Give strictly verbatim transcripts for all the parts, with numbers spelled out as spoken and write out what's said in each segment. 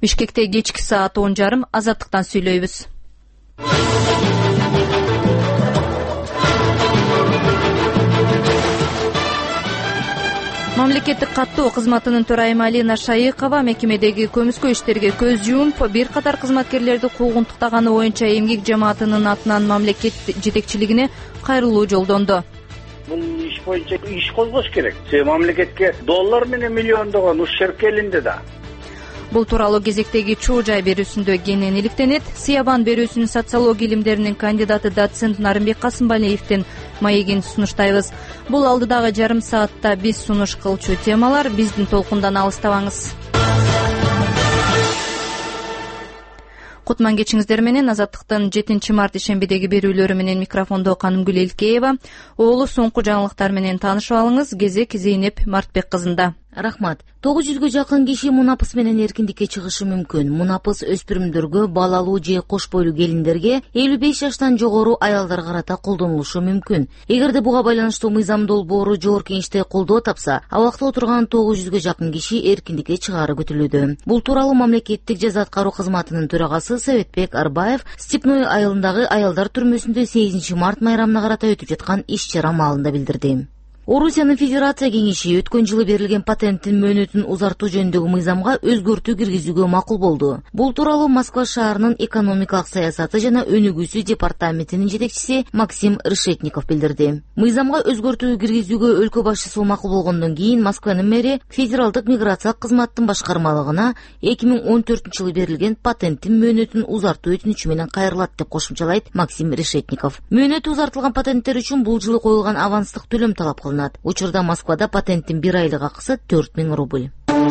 Бишкекте кечки саат он жарым Азаттыктан сүйлөйбүз. Мамлекеттик каттоо кызматынын төрайымы Алина Шайыкова мекемедеги көмүскө иштерге көз жумуп, бир катар кызматкерлерди куугунтуктаганы боюнча эмгек жамаатынын атынан мамлекет жетекчилигине кайрылуу жолдонду. Бул иш боюнча иш козгош керек. Мамлекетке доллар менен миллиондогон ущерб келинди да. Бул тууралуу кезектеги чуу жай берүүсүндө кенен иликтенет. Сыябан берүүсүнүн социология илимдеринин кандидаты доцент Нарымбек Касымбалиевдин маегин сунуштайбыз. Бул алдыдагы жарым саатта биз сунуш кылчу темалар. Биздин толкундан алыстабаңыз. Кутман кечиңиздер менен Азаттыктын жетинчи март ишембидеги берүүлөрү менен микрофондо Канымгүл Элкеева. Оолу соңку жаңылыктар менен таанышып алыңыз. Кезек Зейнеп Мартбек кызында. Рахмат. тогуз жүзгө жакын киши мунапыс менен эркиндикке чыгышы мүмкүн. Мунапыс өспүрүмдөргө, балалуу же кош бойлуу келиндерге, элүү беш жаштан жогору аялдарга карата колдонулушу мүмкүн. Эгерде буга байланыштуу мыйзам долбоору жогорку кеңеште колдоо тапса, абакта отурган тогуз жүзгө жакын киши эркиндикке чыгаары күтүлүүдө. Бул тууралуу мамлекеттик жаза аткаруу кызматынын төрагасы Советбек Арбаев Степной айылындагы аялдар түрмөсүндө сегизинчи март майрамына карата өтүп жаткан иш чара маалында билдирди. Орусиянын Федерация кеңеши өткөн жылы берилген патенттин мөөнөтүн узартуу жөнүндөгү мыйзамга өзгөртүү киргизүүгө макул болду. Бул тууралуу Москва шаарынын экономикалык саясаты жана өнүгүүсү департаментинин жетекчиси Максим Решетников билдирди. Мыйзамга өзгөртүү киргизүүгө өлкө башчысы макул болгондон кийин Москванын мэри федералдык миграциялык кызматтын башкармалыгына эки миң он төртүнчү жылы берилген патенттин мөөнөтүн узартуу өтүнүчү менен кайрылат деп кошумчалайт Максим Решетников. Мөөнөтү узартылган патенттер үчүн бул жылы коюлган аванстык төлөм талап кылынат. Учурда Москвада патенттин бир айлык акысы төрт миң рубль.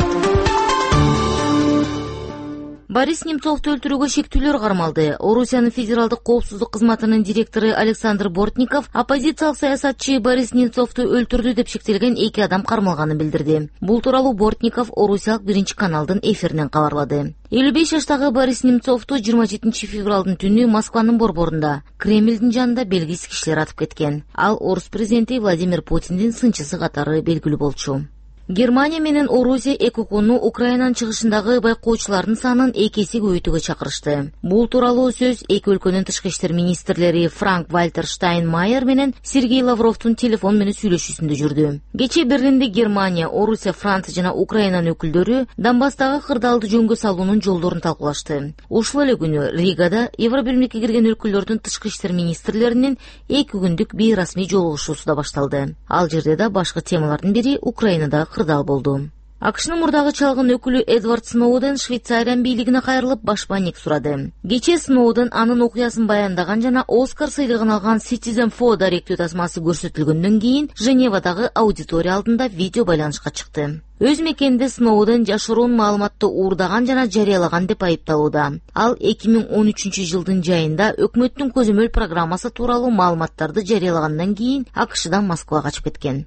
Борис Немцовду өлтүрүүгө шектүүлөр кармалды. Орусиянын федералдык коопсуздук кызматынын директору Александр Бортников оппозициялык саясатчы Борис Немцовду өлтүрдү деп шектелген эки адам кармалганын билдирди. Бул тууралуу Бортников Орусиялык биринчи каналдын эфиринен кабарлады. элүү беш жаштагы Борис Немцовду жыйырма жетинчи февралдын түнү Москванын борборунда Кремлдин жанында белгисиз кишилер атып кеткен. Ал орус президенти Владимир Путиндин сынчысы катары белгилүү болчу. Германия менен Орусия ЭКОКуну Украинанын чыгышындагы байкоочулардын санын эки эсе көбөйтүүгө чакырышты. Бул тууралуу сөз эки өлкөнүн тышкы иштер министрлери Франк Вальтер Штайнмайер менен Сергей Лавровдун телефон менен сүйлөшүүсүндө жүрдү. Кечээ Берлинде Германия, Орусия, Франция жана Украинанын өкүлдөрү Донбасстагы кырдаалды жөнгө салуунун жолдорун талкуулашты. Ушул эле күнү Ригада Евробиримдикке кирген өлкөлөрдүн тышкы иштер министрлеринин эки күндүк бейрасмий жолугушуусу да башталды. Ал жерде да башкы темалардын бири Украинада кырдаал болду. АКШнын мурдагы чалгын өкүлү Эдвард Сноуден Швейцариянын бийлигине кайрылып башпаанек сурады. Кечээ Сноуден анын окуясын баяндаган жана Оскар сыйлыгын алган Citizen Four даректүү тасмасы көрсөтүлгөндөн кийин Женевадагы аудитория алдында видео байланышка чыкты. Өз мекенинде Сноуден жашыруун маалыматты уурдаган жана жарыялаган деп айыпталууда. Ал эки миң он үчүнчү жылдын жайында өкмөттүн көзөмөл программасы тууралуу маалыматтарды жарыялагандан кийин АКШдан Москвага качып кеткен.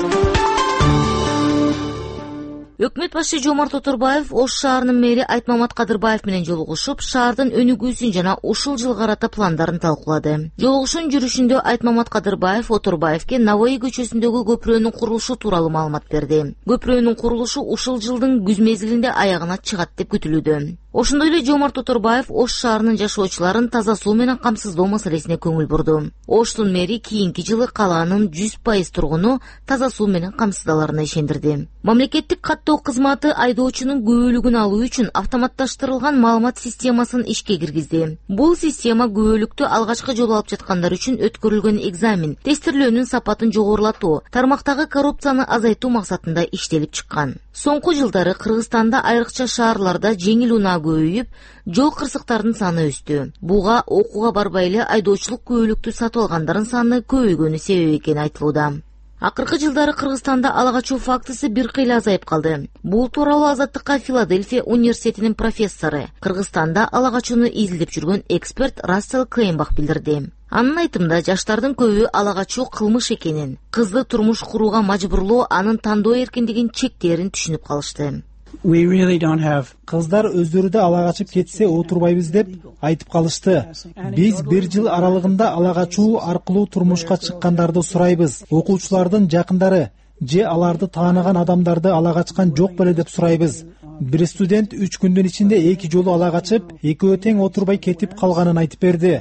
Өкмөт башчы Жомарт Оторбаев Ош шаарынын мэри Айтмамат Кадырбаев менен жолугушуп, шаардын өнүгүүсүн жана ушул жылга карата пландарын талкуулады. Жолугушуун жүрүшүндө Айтмамат Кадырбаев Оторбаевке Навои көчөсүндөгү көпүрөнүн курулушу тууралуу маалымат берди. Көпүрөнүн курулушу ушул жылдын күз мезгилинде аягына чыгат деп күтүлүүдө. Ошондой эле Жомарт Оторбаев Ош шаарынын жашоочуларын таза суу менен камсыздоо маселесине көңүл бурду. Оштун мэри кийинки жылы калаанын жүз пайыз тургуну таза суу менен камсыздаларына ишендирди. Мамлекеттик каттоо кызматы айдоочунун күбөлүгүн алуу үчүн автоматташтырылган маалымат системасын ишке киргизди. Бул система күбөлүктү алгачкы жолу алып жаткандар үчүн өткөрүлгөн экзамен, тестирлөөнүн сапатын жогорулатуу, тармактагы коррупцияны азайтуу максатында иштелип чыккан. Соңку жылдары Кыргызстанда айрыкча шаарларда жеңил унаа көбөйүп, жол кырсыктарынын саны өстү. Буга окууга барбай эле айдоочулук күбөлүктү сатып алгандардын саны көбөйгөнү себеп экени айтылууда. Акыркы жылдары Кыргызстанда ала качуу фактысы бир кыйла азайып калды. Бул тууралуу Азаттыкка Филадельфия университетинин профессору, Кыргызстанда ала качууну изилдеп жүргөн эксперт Рассел Клейнбах билдирди. Анын айтымында жаштардын көбү ала качуу кылмыш экенин, кызды турмуш курууга мажбурлоо анын тандоо эркиндигин чектерин түшүнүп калышты. We really don't have. Кыздар өздөрү да ала качып кетсе отурбайбыз деп айтып калышты. Биз бир жыл аралыгында ала качуу аркылуу турмушка чыккандарды сурайбыз. Окуучулардын жакындары же аларды тааныган адамдарды ала качкан жок беле деп сурайбыз. Бир студент үч күндүн ичинде эки жолу ала качып, экөө тең отурбай кетип калганын айтып берди,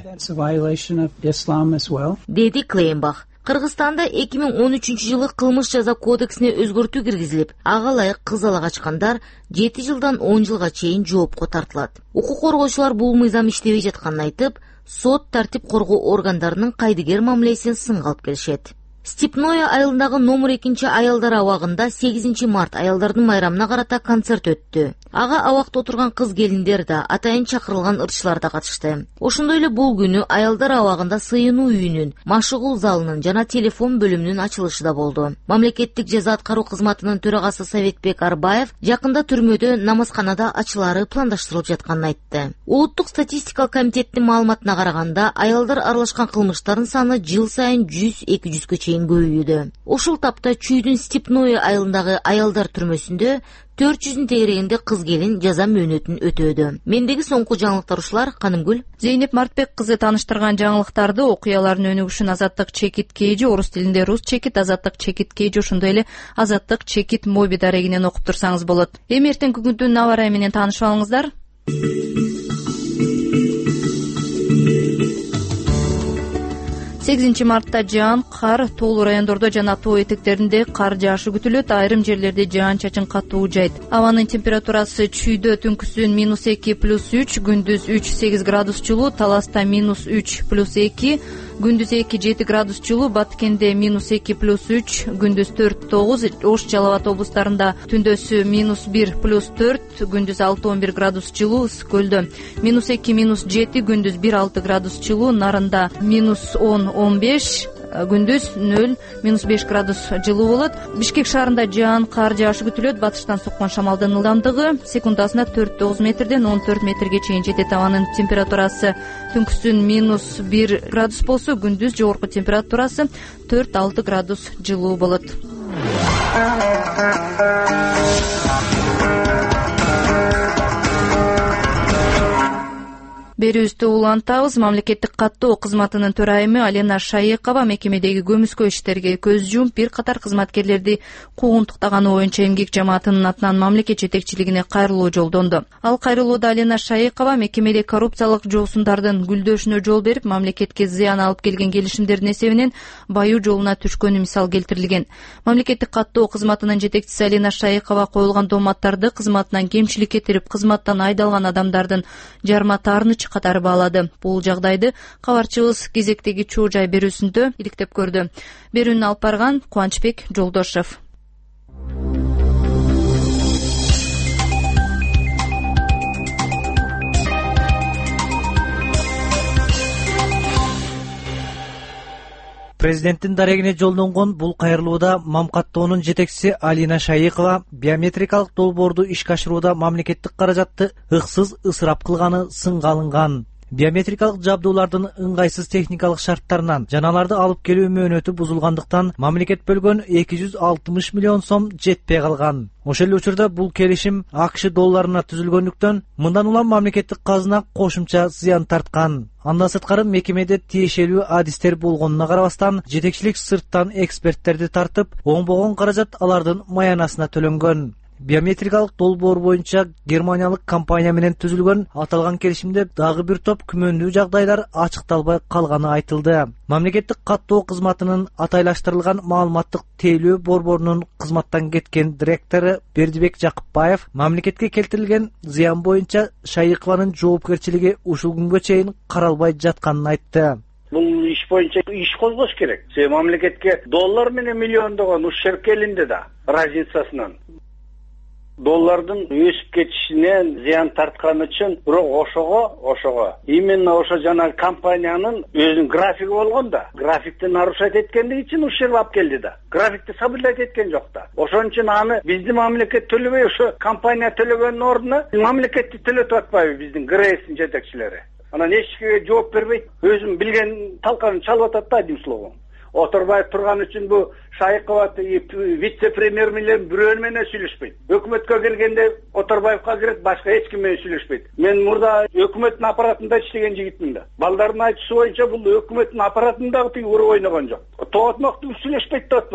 деди Клейнбах. Кыргызстанда эки миң он үчүнчү жылы кылмыш жаза кодексине өзгөртүү киргизилип, ага ылайык кыз ала качкандар жети жылдан он жылга чейин жоопко тартылат. Укук коргоочулар бул мыйзам иштебей жатканын айтып, сот тартип коргоо органдарынын кайдыгер мамилесин сынга алып келишет. Степное айылындагы номер экинчи аялдар абагында сегизинчи март аялдардын майрамына карата концерт өттү. Ага абакта отурган кыз келиндер да, атайын чакырылган ырчылар да катышты. Ошондой эле бул күнү аялдар абагында сыйынуу үйүнүн, машыгуу залынын жана телефон бөлүмүнүн ачылышы да болду. Мамлекеттик жаза аткаруу кызматынын төрагасы Советбек Арбаев жакында түрмөдө намазканада ачылары пландаштырылып жатканын айтты. Улуттук статистика комитетинин маалыматына караганда, аялдар аралашкан кылмыштардын саны жыл сайын жүз эки жүзгө чейин көбөйүүдө. Ушул тапта Чүйдүн Степное айылындагы аялдар түрмөсүндө төрт жүздүн тегерегинде кыз келин жаза мөөнөтүн өтөөдө. Мендеги соңку жаңылыктар ушулар. Канымгүл. Зейнеп Мартбек кызы тааныштырган жаңылыктарды окуялардын өнүгүшүн Азаттык Чекит Кейжи, орус тилинде Рус Чекит, Азаттык Чекит Кейжи, ошондой эле Азаттык Чекит моби дарегинен окуп турсаңыз болот. Эми эртеңки күндүн аба ырайы менен таанышып алыңыздар. сегизинчи мартта жаан, кар, тоолуу райондордо жана тоо этектеринде кар жаашы күтүлөт. Айрым жерлерде жаан-чачын катуу жайт. Абанын температурасы Чүйдө түнкүсүн минус эки плюс үч, күндүз үч сегиз градус жылуу, Таласта минус үч плюс эки, күндүз эки жети градус жылуу, Баткенде минус эки плюс үч, күндүз төрт тогуз, Ош, Жалал Абад облустарында түндөсү минус бир плюс төрт, күндүз алты он бир градус жылуу, Көлдө минус эки минус жети, күндүз бир алты градус жылуу, Нарында минус он он беш, күндүз нөл минус беш градус жылуу болот. Бишкек шаарында жаан, кар жаашы күтүлөт. Батыштан соккон шамалдын ылдамдыгы секундасына төрт тогуз метрден он төрт метрге чейин жетет. Абанын температурасы түнкүсүн минус бир градус болсо, күндүз жогорку температурасы төрт алты градус жылуу болот. Берүүбүздү улантабыз. Мамлекеттик каттоо кызматынын төрайымы Алена Шайыкова мекемедеги көмүскө иштерге көз жумуп, бир катар кызматкерлерди куугунтуктаганы боюнча эмгек жамаатынын атынан мамлекет жетекчилигине кайрылуу жолдонду. Ал кайрылууда Алена Шайыкова мекемеде коррупциялык жоосундардын гүлдөшүнө жол берип, мамлекетке зыян алып келген келишимдердин эсебинен баюу жолуна түшкөнү мисал келтирилген. Мамлекеттик каттоо кызматынын жетекчиси Алена Шайыкова коюлган дооматтарды кызматынан кемчилик кетирип, кызматтан айдалган адамдардын жарма таарыныч катары баалады. Бул жагдайды кабарчыбыз кезектеги чоо жай берүүсүндө иликтеп көрдү. Берүүнү алып барган Кубанычбек Жолдошев. Президенттин дарегине жолдонгон бул кайрылууда Мамкаттоонун жетекчиси Алина Шайыкова биометрикалык долбоорду ишке ашырууда мамлекеттик каражатты ыксыз ысырап кылганы сынга алынган. Биометрикалык жабдуулардын ыңгайсыз техникалык шарттарынан жана аларды алып келүү мөөнөтү бузулгандыктан мамлекет бөлгөн эки жүз алтымыш миллион сом жетпей калган. Ошол эле учурда бул келишим АКШ долларына түзүлгөндүктөн мындан улам мамлекеттик казына кошумча зыян тарткан. Андан сырткары мекемеде тиешелүү адистер болгонуна карабастан, жетекчилик сырттан эксперттерди тартып, оңбогон каражат алардын маянасына төлөнгөн. Биометрикалык долбоор боюнча германиялык компания менен түзүлгөн аталган келишимде дагы бир топ күмөндүү жагдайлар ачыкталбай калганы айтылды. Мамлекеттик каттоо кызматынын атайлаштырылган маалыматтык тейлөө борборунун кызматтан кеткен директору Бердибек Жакыпбаев мамлекетке келтирилген зыян боюнча Шайыкованын жоопкерчилиги ушул күнгө чейин каралбай жатканын айтты. Бул иш боюнча иш козгош керек. Себеби мамлекетке доллар менен миллиондогон ущерб келинди да, разницасынан. Доллардын өсүп кетишинен зыян тарткан үчүн, бирок ошого, ошого именно ошо жана компаниянын өзүнүн графиги болгон да. Графикти нарушать эткендиги үчүн ущерб алып келди да. Графикти соблюдать эткен жок да. Ошон үчүн аны биздин мамлекет төлөбөй, ошо компания төлөгөнүн ордуна мамлекетти төлөтүп атпайбы биздин ГРСтин жетекчилери. Анан эч кимге жооп бербейт, өзүм билген талканын чалып атат да, одним словом. Отурбай турган үчүн бу Шайыкова вице-премьер менен бирөө менен сүйлөшпөйт. Өкмөткө келгенде Отурбаевка кирет, башка эч ким менен сүйлөшпөйт. Мен мурда өкмөттүн аппаратында иштеген жигитмин да. Балдардын айтышы боюнча бул өкмөттүн аппаратындагы тиги уруп ойногон жок. Тоотмокту сүйлөшпөйт деп атпаймынбы?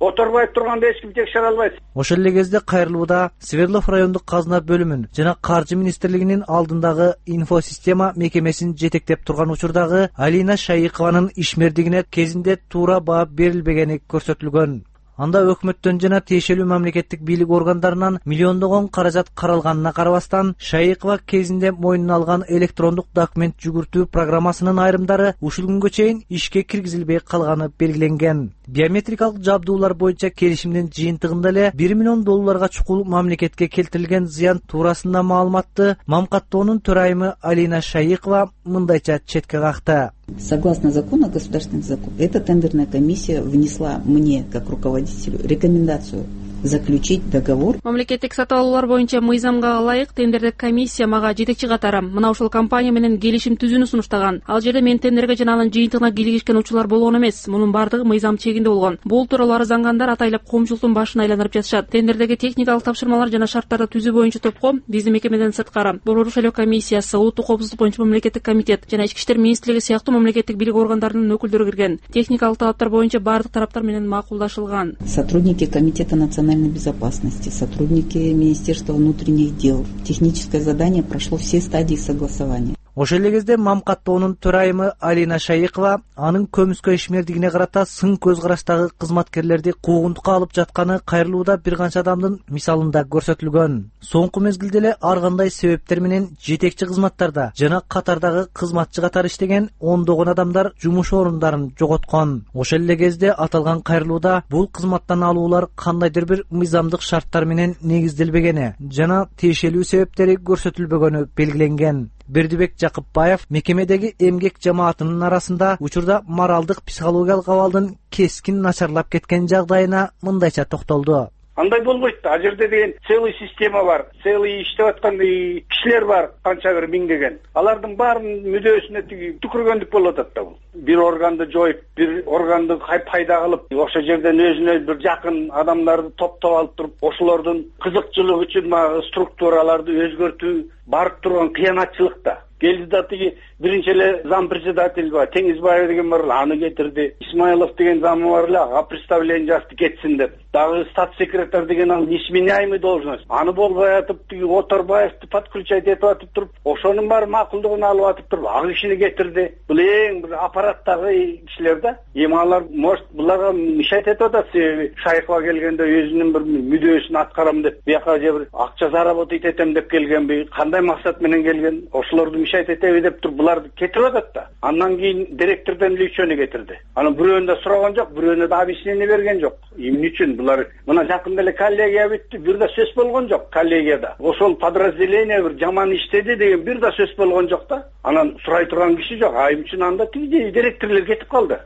Оторбай турганда эч ким текшере албайт. Ошол эле кезде кайрылууда Свердлов райондук казына бөлүмүн жана Каржы министрлигинин алдындагы инфосистема мекемесин жетектеп турган учурдагы Алина Шайыкованын ишмердигине кезинде туура баа берилбегени көрсөтүлгөн. Анда өкмөттөн жана тиешелүү мамлекеттик бийлик органдарынан миллиондогон каражат каралганына карабастан, Шайыкова кезинде мойнуна алган электрондук документ жүгүртүү программасынын айрымдары ушул күнгө чейин ишке киргизилбей калганы белгиленген. Биометрикалык жабдуулар боюнча келишимдин жыйынтыгында эле бир миллион долларга чукул мамлекетке келтирилген зыян туурасында маалыматты Мамкаттоонун төрайымы Алина Шайыкова мындайча четке какты. Согласно закону о государственных законах, эта тендерная комиссия внесла мне, как руководителю, рекомендацию заключить договор. Мамлекеттик сатып алуулар боюнча мыйзамга ылайык тендердик комиссия мага жетекчи катары мына ушул компания менен келишим түзүүнү сунуштаган. Ал жерде мен тендерге жана анын жыйынтыгына кийлигишкен учурлар болгон эмес. Мунун бардыгы мыйзам чегинде болгон. Бул тууралуу арыздангандар атайлап коомчулуктун башын айландырып жатышат. Тендердеги техникалык тапшырмалар жана шарттарды түзүү боюнча топко биздин мекемеден сырткары Борбор шайлоо комиссиясы, улуттук коопсуздук боюнча мамлекеттик комитет жана Ички иштер министрлиги сыяктуу мамлекеттик бийлик органдарынын өкүлдөрү кирген. Техникалык талаптар боюнча бардык тараптар менен макулдашылган. Сотрудники комитета национальной безопасности, сотрудники Министерства внутренних дел. Техническое задание прошло все стадии согласования. Ошол эле кезде Мамкаттоонун төрайымы Алина Шайыкова анын көмүскө ишмердигине карата сын көз караштагы кызматкерлерди куугунтукка алып жатканы кайрылууда бир канча адамдын мисалында көрсөтүлгөн. Соңку мезгилде эле ар кандай себептер менен жетекчи кызматтарда жана катардагы кызматчы катары иштеген ондогон адамдар жумуш орундарын жоготкон. Ошол эле кезде аталган кайрылууда бул кызматтан алуулар кандайдыр бир мыйзамдык шарттар менен негизделбегени жана тиешелүү себептери көрсөтүлбөгөнү белгиленген. Бердибек Жакыпбаев мекемедеги эмгек жамаатынын арасында учурда моралдык психологиялык абалдын кескин начарлап кеткен жагдайына мындайча токтолду. Андай болбойт да. Ал жерде деген целый система бар, целый иштеп аткан кишилер бар, канча бир миңдеген. Алардын баарынын мүдөөсүнө тиги түкүргөндүк болуп атат да бул. Бир органды жоюп, бир органды пайда кылып, ошол жерден өзүнө бир жакын адамдарды топтоп алып туруп, ошолордун кызыкчылыгы үчүн мага структураларды өзгөртүү барып турган кыянатчылык да. Келди да тиги биринчи эле зам председатель бар, Теңизбаев деген бар, аны кетирди. Исмаилов деген замы бар эле, ага представление жазды кетсин деп. Дагы статс-секретарь деген ал несменяемый должность. Аны болбой атып, тиги Оторбаевди подключать этип атып туруп, ошонун баары макулдугун алып атып туруп, ак кишини кетирди. Бул эң бир аппараттагы кишилер да. Эми алар может буларга мешать этип атат, себеби Шайыкова келгенде өзүнүн бир мүдөөсүн аткарам деп, бияка же бир акча заработать этем деп келгенби, кандай максат менен келген, ошолорду мешать этеби деп туруп буларды кетирип атат да. Андан кийин директордон лечение кетирди. Анан бирөөнү да сураган жок, бирөөнү да объяснение берген жок. Эмне үчүн булар мына жакында эле коллегия бүттү, бир да сөз болгон жок коллегияда. Ошол подразделение бир жаман иштеди деген бир да сөз болгон жок да. Анан сурай турган киши жок. Айым үчүн анда тиги директорлор кетип калды.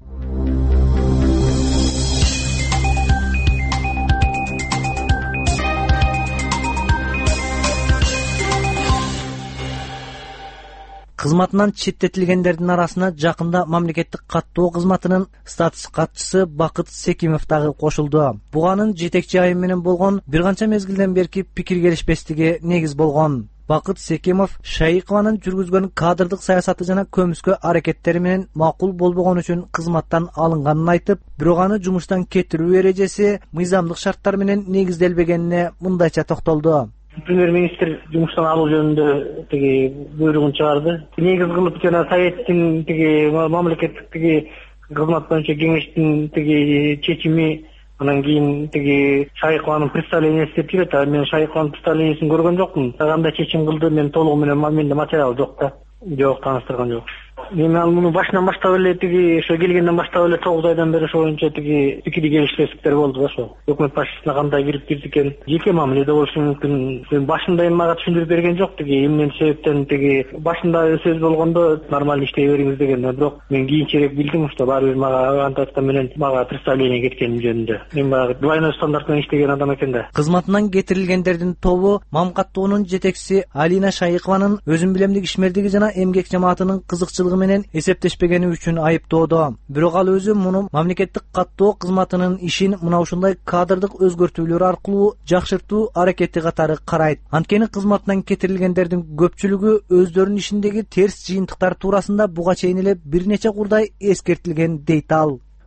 Кызматынан четтетилгендердин арасына жакында мамлекеттик каттоо кызматынын статус катчысы Бакыт Секимов дагы кошулду. Буганын жетекчи айым менен болгон бир канча мезгилден берки пикир келишпестиги негиз болгон. Бакыт Секимов Шайыкованын жүргүзгөн кадрдык саясаты жана көмүскө аракеттери менен макул болбогон үчүн кызматтан алынганын айтып, бирок аны жумуштан кетирүү эрежеси мыйзамдык шарттар менен негизделбегенине мындайча токтолду. Премьер-министр жумуштан алуу жөнүндө тиги буйругун чыгарды. Негиз кылып жана Советтин тиги мамлекеттик тиги кызмат боюнча кеңештин тиги чечими, анан кийин тиги Шайыкованын представлениясы деп жүрөт. А мен Шайыкованын представлениясын көргөн жокмун. Кандай чечим кылды, мен толугу менен менде материал жок да. Жок, тааныштырган жок. Мен ал муну башынан баштап эле тиги ошо келгенден баштап эле тогуз айдан бери ошо боюнча тиги пикир келишпестиктер болду да ошо. Өкмөт башчысына кандай кирип кирди экен, жеке мамиледе болушу мүмкүн. Мен башында эми мага түшүндүрүп берген жок тиги эмне себептен тиги башында сөз болгондо нормально иштей бериңиз деген. Бирок мен кийинчерээк билдим что баары бир мага антаста менен мага представление кеткен жөнүндө. Мен баягы двойной стандарт менен иштеген адам экен да. Кызматынан кетирилгендердин тобу Мамкаттоонун жетекчиси Алина Шайыкованын өзүн билемдик ишмердиги жана эмгек жамаатынын кызыкчылыгы менен эсептешпегени үчүн айыптоодо. Бирок ал өзү муну мамлекеттик каттоо кызматынын ишин мына ушундай кадрдык өзгөртүүлөр аркылуу жакшыртуу аракети катары карайт. Анткени кызматынан кетирилгендердин көпчүлүгү өздөрүнүн ишиндеги терс жыйынтыктар туурасында буга чейин эле бир нече курдай эскертилген дейт ал.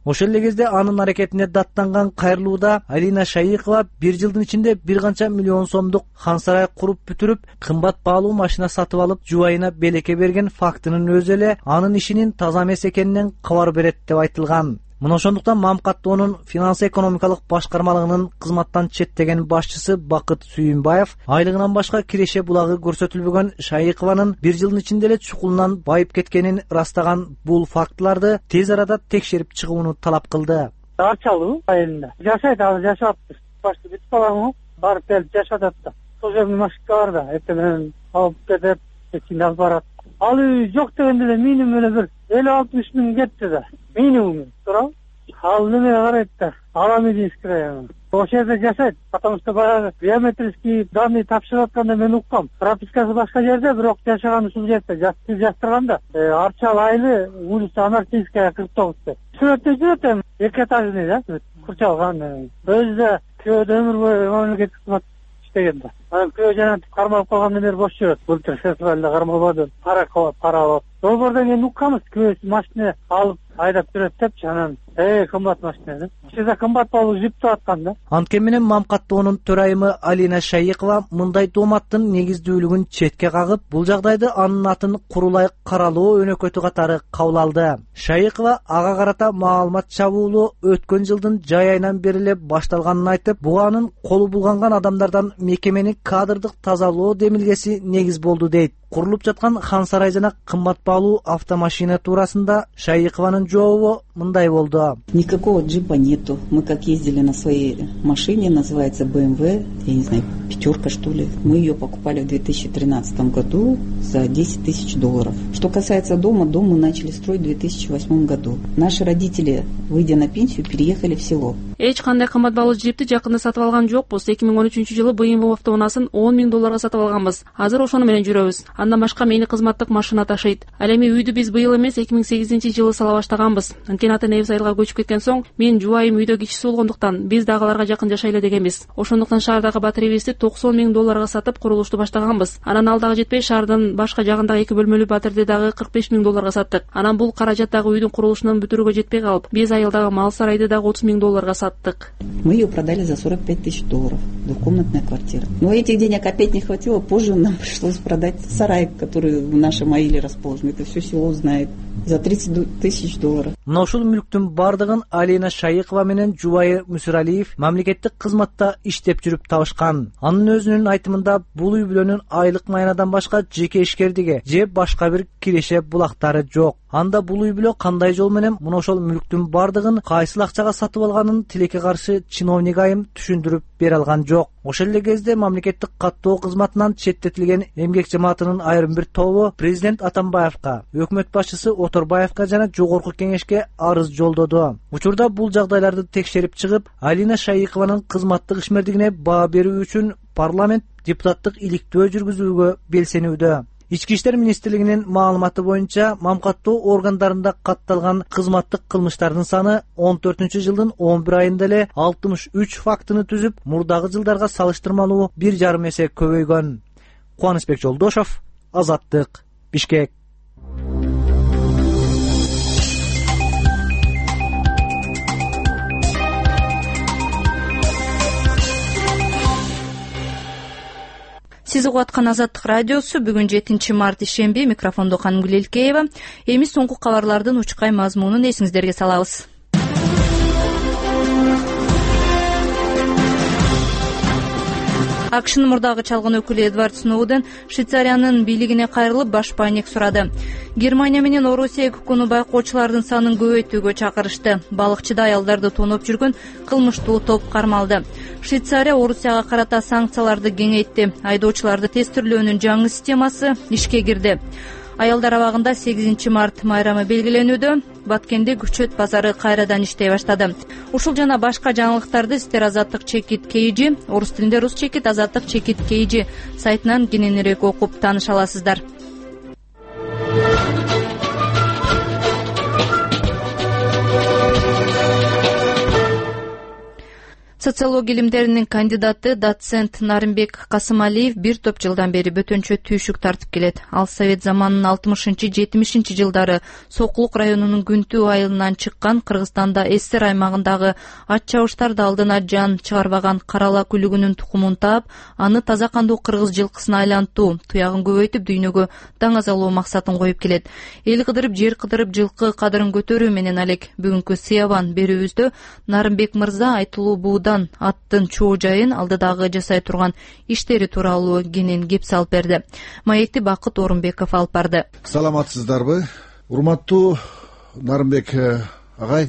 Ошол эле кезде анын аракетине даттанган кайрылууда Алина Шайыкова бир жылдын ичинде бир канча миллион сомдук хан сарай куруп бүтүрүп, кымбат баалуу машина сатып алып, жубайына белекке берген фактынын өзү эле анын ишинин таза эмес экенинен кабар берет деп айтылган. Мына ошондуктан Мамкаттоонун финанс-экономикалык башкармалыгынын кызматтан четтеген башчысы Бакыт Сүйүнбаев айлыгынан башка киреше булагы көрсөтүлбөгөн Шайыкованын бир жылдын ичинде эле чукулунан байып кеткенин ырастаган бул фактыларды тез арада текшерип чыгууну талап кылды. Арчалуу айында жашайт, азыр жашаптыр. Башты бүтүп калган, барып келип жашап атат. Сол жердин машинка бар да, эртең алып кетип, эчине алып барат. Ал үй жок дегенде эле минимум эле бир элүү алтымыш миң кетти да. Минимум. Туурабы? Ал неме карайт да, алам идейский район. Ошол жерде жашайт, потому что баягы биометрический данные тапшырып атканда мен уккам. Пропискасы башка жерде, бирок жашаган ушул жерде, жашты жаштырганда, Арчал айылы, улица Анархийская кырк тогуз деп. Сүрөттө жүрөт эми, эки этажный да, курчалган. Өзү да күйөөдө өмүр бою мамлекеттик кызмат иштеген да. Анан күйөө жана кармалып калгандан бери бош жүрөт. Былтыр фестивалда кармалбады, пара пара алып. Долбордон кийин уккамыз, күйөөсү машина алып айдап жүрөт депчи, анан э кымбат машина. Ичинде кымбат болуп жиптеп аткан да. Анткени менен Мамкаттоонун төрайымы Алина Шайыкова мындай дооматтын негиздүүлүгүн четке кагып, бул жагдайды анын атын курулай каралоо өнөкөтү катары кабыл алды. Шайыкова ага карата маалымат чабуулу өткөн жылдын жай айынан бери эле башталганын айтып, буга анын колу булганган адамдардан мекеменин кадрдык тазалоо демилгеси негиз болду дейт. Курулуп жаткан хан сарай жана кымбат баалуу автомашина туурасында Шайыкованын жообу мындай болду. Никакого джипа нету. Мы как ездили на своей машине, называется бэ эм вэ, я не знаю, пятерка что ли. Мы ее покупали в две тысячи тринадцатом году за десять тысяч долларов. Что касается дома, дом мы начали строить в две тысячи восьмом году. Наши родители, выйдя на пенсию, переехали в село. Эч кандай кымбат баалуу джипти жакында сатып алган жокпуз. эки миң он үчүнчү жылы бэ эм вэ автоунаасын он миң долларга сатып алганбыз. Азыр ошону менен жүрөбүз. Андан башка мени кызматтык машина ташыйт. Ал эми үйдү биз быйыл эмес эки миң сегизинчи жылы сала баштаганбыз. Анткени ата энебиз айылга көчүп кеткен соң, мен жубайым үйдө кичиси болгондуктан биз дагы аларга жакын жашайлы дегенбиз. Ошондуктан шаардагы батарейбизди токсон миң долларга сатып курулушту баштаганбыз. Анан ал дагы жетпей, шаардын башка жагындагы эки бөлмөлүү батирди дагы кырк беш миң долларга саттык. Анан бул каражат дагы үйдүн курулушунан бүтүрүүгө жетпей калып, биз айылдагы мал сарайды дагы отуз миң долларга саттык. Мы ее продали за сорок пять тысяч долларов. Двухкомнатная квартира. Но этих денег опять не хватило. Позже нам пришлось продать сарай, который в нашем аиле расположен. Это все село знает. За тридцать тысяч долларов. Мына ушул мүлктүн бардыгын Алина Шайыкова менен жубайы Мүсүралиев мамлекеттик кызматта иштеп жүрүп табышкан. Анын өзүнүн айтымында бул үй бүлөнүн айлык майнадан башка жеке ишкердиги же башка бир киреше булактары жок. Анда бул үй бүлө кандай жол менен мына ошол мүлктүн бардыгын кайсыл акчага сатып алганын тилекке каршы чиновник айым түшүндүрүп бере алган жок. Ошол эле кезде мамлекеттик каттоо кызматынан четтетилген эмгек жамаатынын айрым бир тобу президент Атамбаевка, өкмөт башчысы Оторбаевка жана жогорку кеңешке арыз жолдоду. Учурда бул жагдайларды текшерип чыгып, Алина Шайыкованын кызматтык ишмердигине баа берүү үчүн парламент депутаттык иликтөө жүргүзүүгө белсенүүдө. Ички иштер министрлигинин маалыматы боюнча Мамкаттоо органдарында катталган кызматтык кылмыштардын саны он төртүнчү жылдын он бир айында эле алтымыш үч фактыны түзүп, мурдагы жылдарга салыштырмалуу бир жарым эсе көбөйгөн. Кубанычбек Жолдошов, Азаттык, Бишкек. Сиз угуп аткан Азаттык радиосу. Бүгүн жетинчи март ишемби. Микрофондо Канымгүл Элкеева. Эми соңку кабарлардын учкай мазмунун эсиңиздерге салабыз. АКШнын мурдагы чалгын өкүлү Эдвард Сноуден Швейцариянын бийлигине кайрылып баш пайник сурады. Германия менен Орусия укугуну байкоочулардын санын көбөйтүүгө чакырышты. Балыкчыда аялдарды тоноп жүргөн кылмыштуу топ кармалды. Швейцария Орусияга карата санкцияларды кеңейтти. Айдоочуларды тестирлөөнүн жаңы системасы ишке кирди. Аялдар абагында сегизинчи март майрамы белгиленүүдө. Баткенде күчөт базары кайрадан иштей баштады. Ушул жана башка жаңылыктарды сиздер Азаттык чекит кейжи, орус тилинде рус чекит Азаттык чекит кейжи сайтынан кененирээк окуп тааныша аласыздар. Социология илимдеринин кандидаты доцент Нарымбек Касымалиев бир топ жылдан бери бөтөнчө түйшүк тартып келет. Ал совет заманынын алтымышынчы жетимишинчи жылдары Сокулук районунун Күнтүү айылынан чыккан, Кыргызстанда Эстер аймагындагы ат чабыштарды алдына жан чыгарбаган карала күлүгүнүн тукумун таап, аны таза кандуу кыргыз жылкысына айлантуу, туягын көбөйтүп дүйнөгө даңазалоо максатын коюп келет. Эл кыдырып, жер кыдырып, жылкы кадырын көтөрүү менен алек бүгүнкү Сыябан берүүбүздө Нарымбек мырза айтылуу буудан аттын чоо жайын, алдыдагы жасай турган иштери тууралуу кенен кеп салып берди. Маекти Бакыт Орунбеков алып барды. Саламатсыздарбы? Урматтуу Нарымбек агай,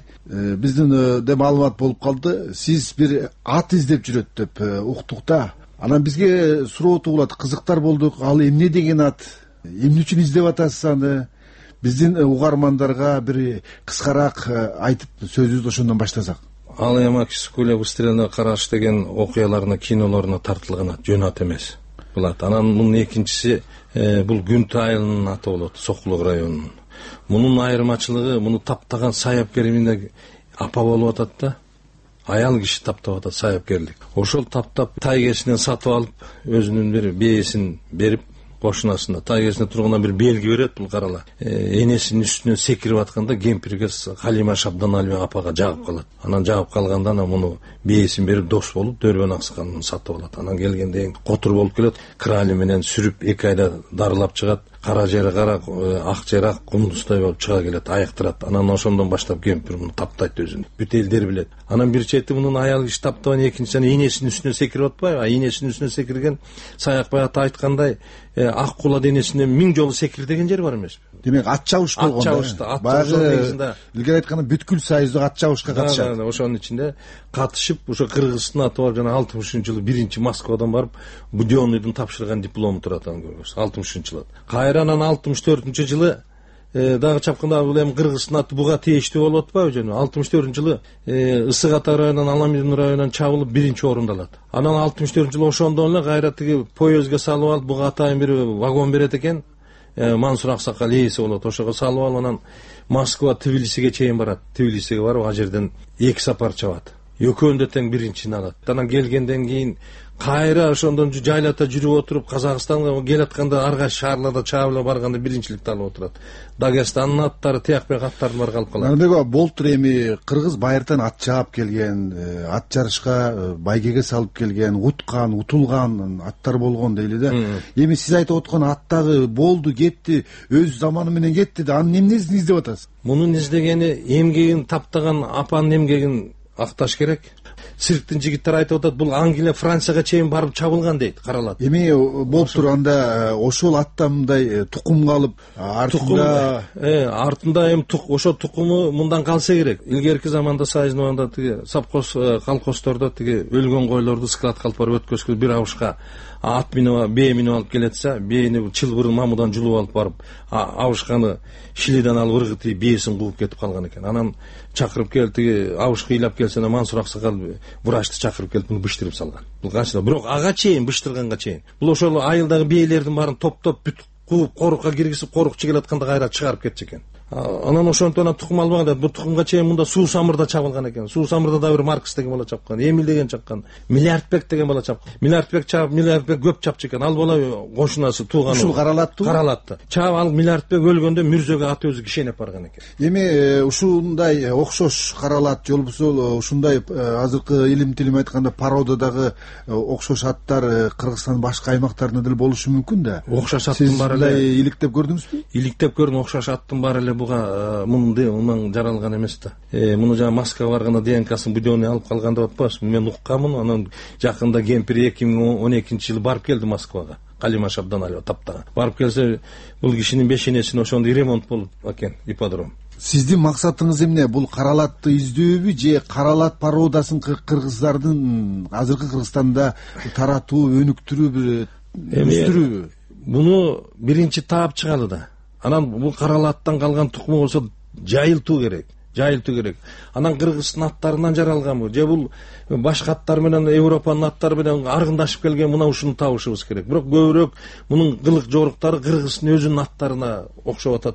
биздин маалымат болуп калды. Сиз бир ат издеп жүрөт деп уктук да. Анан бизге суроо туулат, кызыктар болдук. Ал эмне деген ат? Эмне үчүн издеп атасыз аны? Биздин угармандарга бир кыскараак айтып сөзүбүздү ошондон баштасак. Ал эми Кискуле выстрелине караш деген окуяларына, кинолоруна тартылган ат, жөн ат эмес. Бул ат. Анан мунун экинчиси бул Күнтүү айылынын аты болот, Сокулук районунун. Мунун айырмачылыгы, муну таптаган саяпкер эмне апа болуп атат да. Аял киши таптап атат, саяпкерлик. Ошол таптап тайгесинен сатып алып, өзүнүн бир бээсин берип, кошунасына тайгесине тургундан бир белги берет. Бул карала энесинин үстүнөн секирип атканда кемпирге Халима Шабданалиева апага жагып калат. Анан жагып калганда анан муну бээсин берип дос болуп Дөрбөн Аксакалын сатып алат. Анан келгенде эң котур болуп келет. Крали менен сүрүп эки айда дарылап чыгат. Кара жери кара, ак жери ак, кундуздай болуп чыга келет, айыктырат. Анан ошондон баштап кемпир муну таптайт өзүн. Бүт элдер билет. Анан бир чети мунун аял киши таптаган, экинчиси энесинин үстүнө секирип атпайбы? А энесинин үстүнө секирген Саякбай ата айткандай, ак кула денесине миң жолу секир деген жер бар эмеспи? Демек ат чабыш болгон. Ат чабышта, ат чабышта. Илгери айтканда бүткүл союздук ат чабышка катышат. Ошонун ичинде катышып, ошо Кыргызстан аты бар, жана алтымышынчы жылы биринчи Москвадан барып, Будённыйдын тапшырган диплому турат анын көргөс. алтымышынчы жылы. Кайранан алтымыш төртүнчү жылы дагы чапканда бул эми Кыргызстан аты буга тийиштүү болуп атпайбы жөн? алтымыш төртүнчү жылы Ысык Ата районунан Аламидин районунан чабылып биринчи орунда алат. Анан алтымыш төртүнчү жылы ошондон эле кайра тиги поездге салып алып, буга атайын бир вагон берет экен. Мансур Аксакал ээси болот. Ошого салып алып анан Москва, Тбилисиге чейин барат. Тбилисиге барып, ал жерден эки сапар чабат. Экөөндө тең биринчини алат. Анан келгенден кийин кайра ошондон жайлата жүрүп отуруп Казакстанга келатканда ар кайсы шаарларда чабыла барганда биринчиликти алып отурат. Дагестандын аттары, тиякбек аттары бар калып калат. Нарбек болтур эми кыргыз байыртан ат чаап келген, ат жарышка байгеге салып келген, уткан, утулган аттар болгон дейли да. Эми сиз айтып аткан аттагы болду, кетти, өз заманы менен кетти да, анын эмнесин издеп атасыз? Мунун издегени эмгегин таптаган апанын эмгегин акташ керек. Цирктин жигиттери айтып атат, бул Англия, Францияга чейин барып чабылган дейт, каралат. Эми болуп турганда ошол аттан мындай тукум калып, артында артында эми ошо тукуму мындан калса керек. Илгерки заманда Союзда тиги совхоз колхоздордо тиги өлгөн койлорду складка алып барып өткөзгүп бир абышка ат минип, бээ минип алып келетсе, бээни чылбырын мамудан жулуп алып барып, абышканы шилиден алып ыргытып, бээсин кууп кетип калган экен. Анан чакырып келип, тиги абышка ыйлап келсе, Мансур Аксакал врачты чакырып келип, муну быштырып салган. Бул качта, бирок ага чейин, быштырганга чейин. Бул ошол айылдагы бээлердин баарын топтоп, бүт кууп, корукка киргизип, корукчу келатканда кайра чыгарып кетчү экен. Анан ошонтон тукум албаган да, бул тукумга чейин мында Суу Самырда чабылган экен. Суу Самырда да бир Маркс деген бала чапкан, Эмил деген чапкан, Миллиардбек деген бала чапкан. Миллиардбек чап, Миллиардбек көп чапчы экен. Ал бала кошунасы тууганы. Ушул каралаттуу. Каралатты. Чап ал Миллиардбек өлгөндө Мүрзөгө аты өзү кишенеп барган экен. Эми ушундай окшош каралат, же болбосо ушундай азыркы илим тилим айтканда пародадагы окшош аттар Кыргызстандын башка аймактарында деле болушу мүмкүн да. Окшош аттын баары эле иликтеп көрдүңүзбү? Иликтеп көрдүм, окшош аттын баары эле буга мунун мунун жаралган эмес да. Муну жана Москвага барганда ДНКсын Будённый алып калган деп атпайсызбы? Мен укканмын. Анан жакында кемпир эки миң он экинчи жылы барып келди Москвага. Халима Шабданалиева таптаган. Барып келсе, бул кишинин бешенесин ошондой ремонт болуп экен, ипподром. Сиздин максатыңыз эмне? Бул каралатты издөөбү же каралат пародасын кыргыздардын азыркы Кыргызстанда таратуу, өнүктүрүү, бир өстүрүүбү? Буну биринчи таап чыгалы да. Анан бул каралаттан калган тукуму болсо жайылтуу керек. Жайылтуу керек. Анан Кыргыздын аттарынан жаралганбы? Же бул башка аттар менен, Европанын аттары менен аргындашып келген, мына ушуну табышыбыз керек. Бирок көбүрөөк мунун кылык жоруктары Кыргыздын өзүнүн аттарына окшоп атат да.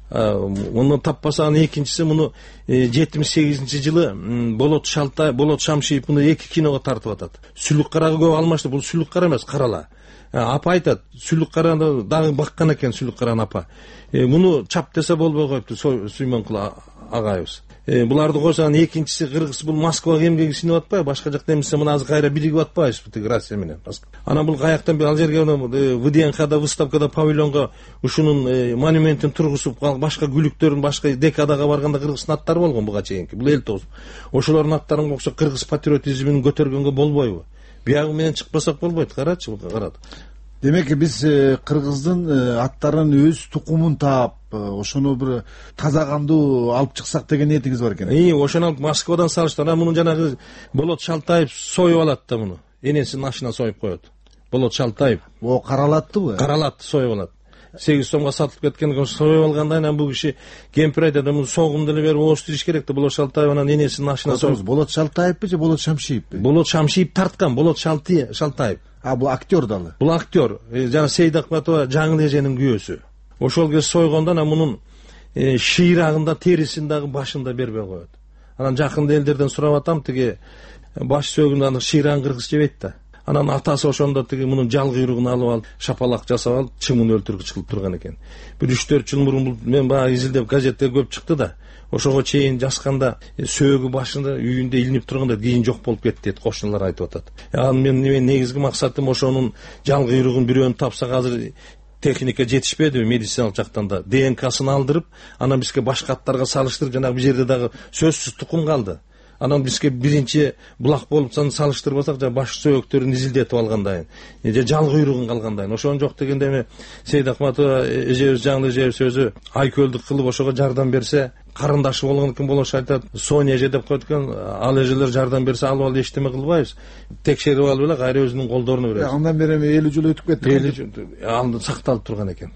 муну таппаса анан экинчиси муну жетимиш сегизинчи жылы Болот Шалтай Болот Шамшиев муну эки киного тартып атат. Сүлүк карага көп алмашты. Бул сүлүк кара эмес, карала. Апа айтат, сүлүк караны дагы баккан экен, сүлүк караны апа. Муну чап десе болбой коюпту Сүймөнкул агайыбыз. Буларды койсо анан экинчиси кыргыз, бул Москвага эмгеги синип атпайбы? Башка жакта эмесе мына азыр кайра биригип атпайбызбы тиги Россия менен? Анан бул каяктан бир ал жерге ВДНХда выставкада павильонго ушунун монументин тургузуп, башка күлүктөрүн башка декадага барганда кыргыздын аттары болгон буга чейинки. Бул эл тогуз. Ошолордун аттарын коксо кыргыз патриотизмин көтөргөнгө болбойбу? Биягы менен чыкпасак болбойт. Карачы, карат. Демек биз кыргыздын аттарын өз тукумун таап, ошону бир таза кандуу алып чыксак деген ниетиңиз бар экен. И, ошону алып Москвадан салыштыр. Анан мунун жанагы Болот Шалтаев союп алат да муну. Энесинин ашына союп коет. Болот Шалтаев. О, каралаттыбы? Каралатты, союп алат. сегиз сомго сатылып кеткен союп алгандан анан бул киши кемпир айтат, муну согумду эле берип ооштуруш керек да. Болот Шалтаев анан энесинин ашына союп. Болот Шалтаевпи же Болот Шамшиевпи? Болот Шамшиев тарткан, Болот Шалтаев. А бул актер дагы. Бул актер. Жана Сейдакматова Жаңыл эженин күйөөсү. Ошол кез сойгондон анан мунун шыйрагында, терисин дагы башында бербей коет. Анан жакында элдерден сурап атам, тиги баш сөөгүнүн шыйрагын кыргыз жебейт да. Анан атасы ошондо тиги мунун жал куйругун алып алып, шапалак жасап алып, чымын өлтүргүч кылып турган экен. Бир үч төрт жыл мурун бул мен баягы изилдеп газетте көп чыкты да. Ошого чейин жасканда сөөгү башында үйүндө илинип турганда кийин жок болуп кетти дейт, кошуналар айтып атат. Анан мен негизги максатым ошонун жал куйругун бирөөнү тапсак, азыр техника жетишпеди медициналык жактан да. ДНКсын алдырып, анан бизге башка аттарга салыштырып, жанагы бир жерде дагы сөзсүз тукум калды. Анан бизге биринчи булак болуп салыштырбасак, жана баш сөөктөрүн изилдетип алгандайын, же жал куйругун калгандайын. Ошон жок дегенде эми Сейдакматова эжебиз, Жаңыл эжебиз өзү айкөлдүк кылып ошого жардам берсе, карындашы болгон экен, болош айтат, Соня эже деп коет экен, ал эжелер жардам берсе алып алып эчтеме кылбайбыз. Текшерип алып эле кайра өзүнүн колдоруна беребиз. Андан бери эми элүү жыл өтүп кетти. элүү жыл анда сакталып турган экен.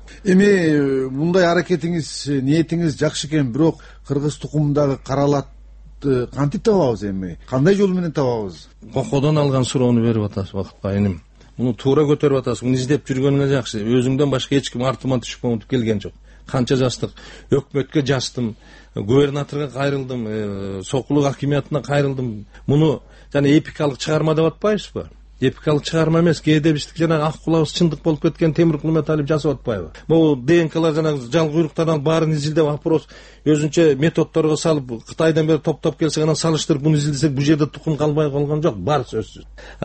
Эми мындай аракетиңиз, ниетиңиз жакшы экен, бирок кыргыз тукумундагы каралат кантип табабыз эми? Кандай жол менен табабыз? Кокодон алган суроону берип атасыз убакытка иним. Муну туура көтөрүп атасыз. Муну издеп жүргөнүңө жакшы. Өзүңдөн башка эч ким артыма түшүп монтуп келген жок. Канча жастык, өкмөткө жастым, губернаторго кайрылдым, сокулук акимиятына кайрылдым. Муну жана эпикалык чыгарма деп атпайбызбы? Эпикалык чыгарма эмес, кээде биздики жанагы ак кулагыбыз чындык болуп кеткен Темир Кулматалиев жасап атпайбы? Могу ДНКлар жанагы жал куйруктардан баарын изилдеп, опрос өзүнчө методдорго салып, Кытайдан бери топтоп келсек, анан салыштырып муну изилдесек, бул жерде тукум калбай калган жок, бар сөзсүз.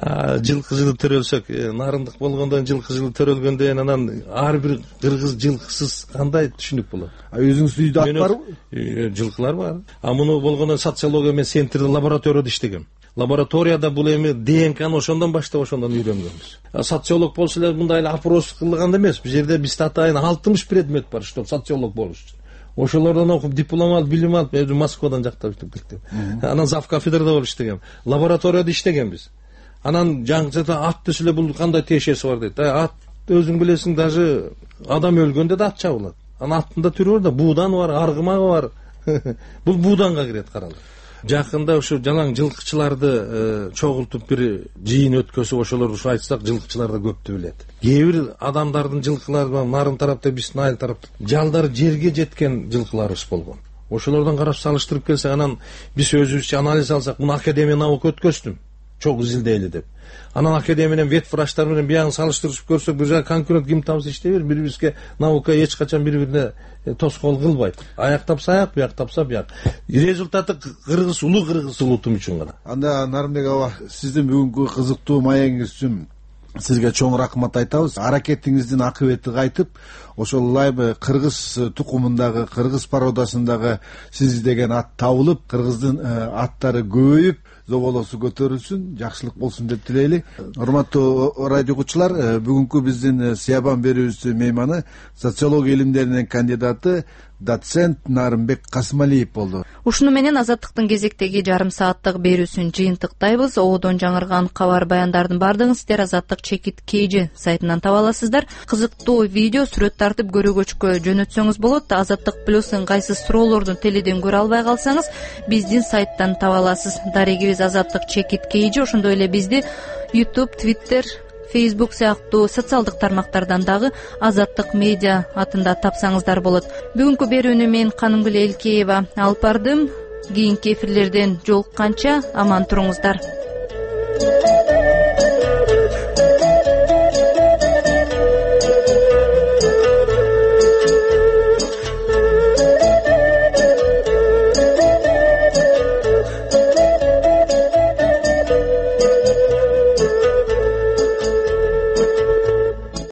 Жылкы жылы төрөлсөк, нарындык болгондон жылкы жылы төрөлгөндөн анан ар бир кыргыз жылкысыз кандай түшүнүк болот? А өзүңүздүн үйдө ат барбы? Жылкылар бар. А муну болгондон социология мен центрде лабораторияда иштегем. Лабораторияда бул эми ДНКны ошондон баштап ошондон үйрөнгөнбүз. Социолог болсо эле мындай эле опрос кылганда эмес. Бул жерде бизде атайын алтымыш предмет бар, чтоб социолог болуш үчүн. Ошолордон окуп, диплом алып, билим алып, өзү Москвадан жактап иштеп. Анан зав кафедрада болуп иштегем. Лабораторияда иштегенбиз. Анан жаңчада ат десе эле бул кандай тиешеси бар дейт. Ат өзүң билесиң, даже адам өлгөндө да ат чабылат. Анан аттын да түрү бар да, буудан бар, аргымагы бар. Бул бууданга кирет, каралы. Жакында ушу жалаң жылкычыларды чогултуп бир жыйын өткөзүп, ошолорду ушу айтсак, жылкычылар да көптү билет. Кээ бир адамдардын жылкылары, нарын тарапта, биздин айыл тарапта жалдар жерге жеткен жылкыларыбыз болгон. Ошолордон карап салыштырып келсек, анан биз өзүбүзчө анализ алсак, муну академия наука өткөздүм, чогуу изилдейли деп. Анан академия менен ветврачтар менен биягын салыштырып көрсөк, бир жака конкурент ким табыз иштей бер, бири-бирибизге наука эч качан бири-бирине тоскоол кылбайт. Аяк тапса аяк, бияк тапса бияк. Результаты кыргыз улуу кыргыз улутум үчүн гана. Анда Нарымбек аба, сиздин бүгүнкү кызыктуу маегиңиз үчүн сизге чоң рахмат айтабыз. Аракетиңиздин акыбети кайтып, ошол ылайбы кыргыз тукумундагы, кыргыз породасындагы сиз деген ат табылып, кыргыздын аттары көбөйүп, зоболосу көтөрүлсүн, жакшылык болсун деп тилейли. Урматтуу радио угуучулар, бүгүнкү биздин Сиябан берүүбүздүн мейманы социология илимдеринин кандидаты доцент Нарымбек Касымалиев болду. Ушуну менен Азаттыктын кезектеги жарым сааттык берүүсүн жыйынтыктайбыз. Ободон жаңырган кабар баяндардын баардыгын сиздер Азаттык чекит кейжи сайтынан таба аласыздар. Кызыктуу видео, сүрөт тартып көрөгөчкө жөнөтсөңүз болот. Азаттык плюс ыңгайсыз суроолордун теледен көрө албай калсаңыз, биздин сайттан таба аласыз. Дарегибиз Азаттык чекит кейжи, ошондой эле бизди YouTube, Twitter, Facebook сыяктуу социалдык тармактардан дагы Азаттык медиа атында тапсаңыздар болот. Бүгүнкү берүүнү мен Канымгүл Элкеева алып бардым. Кийинки эфирлерден жолукканча аман туруңуздар.